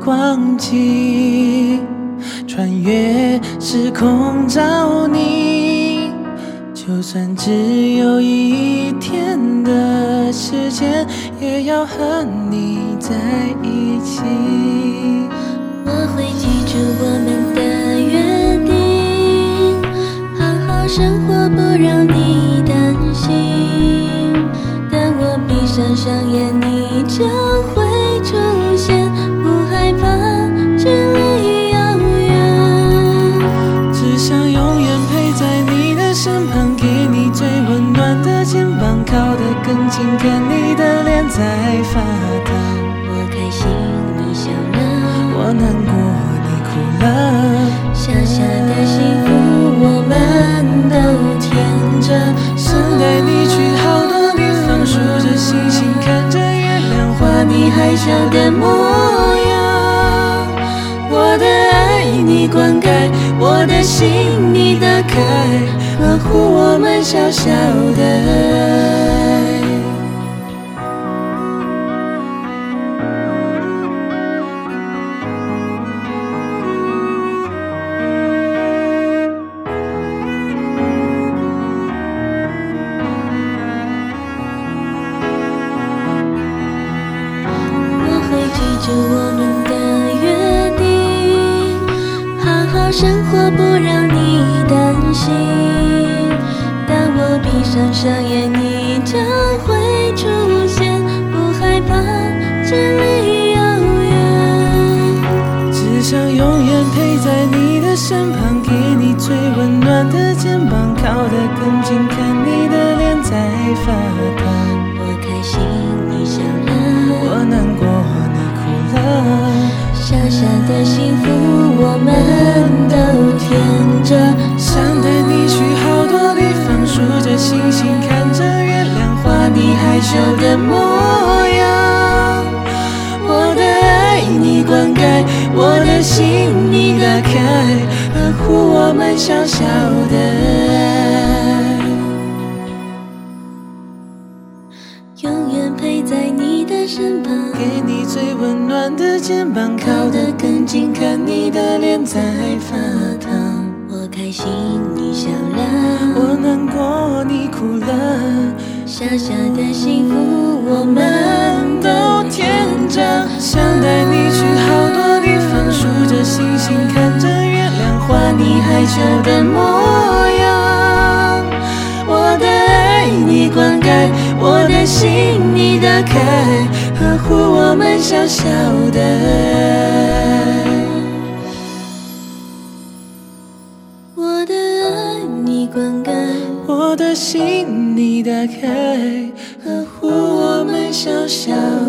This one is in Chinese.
光景，穿越时空找你。就算只有一天的时间，也要和你在一起。 我会记住我们的约定，好好生活，不让你担心。当我闭上双眼，你就会出现，不害怕距离遥远。 只想永远陪在你的身旁，给你最温暖的肩膀，靠得更近，看你的脸在发烫。 我开心，你笑了。 我难过，你哭了。 小小的幸福，我们都甜着。 想带你去好多地方，数着星星，看着月亮，画你害羞的模样。我的爱你灌溉，我的心你打开，呵护我们小小的爱。 记住我们的约定，好好生活，不让你担心。当我闭上双眼，你就会出现，不害怕距离遥远。 只想永远陪在你的身旁，给你最温暖的肩膀，靠得更近，看你的脸在发烫。 我开心，你笑了。 我难过， 小小的幸福，我们都甜着。 想带你去好多地方，数着星星，看着月亮，画你害羞的模样。我的爱你灌溉，我的心你打开，呵护我们小小的爱。 永远陪在你的身旁， 给你最温暖的肩膀，靠得更近，看你的脸在发烫。 我开心，你笑了。 我难过，你哭了。 小小的幸福，我们都甜着。 想带你去好多地方，数着星星，看着月亮，画你害羞的模样。我的爱你灌溉，我的心你打开，呵护我们小小的爱。 我的爱你灌溉， 我的心你打开，呵护我们小小的爱。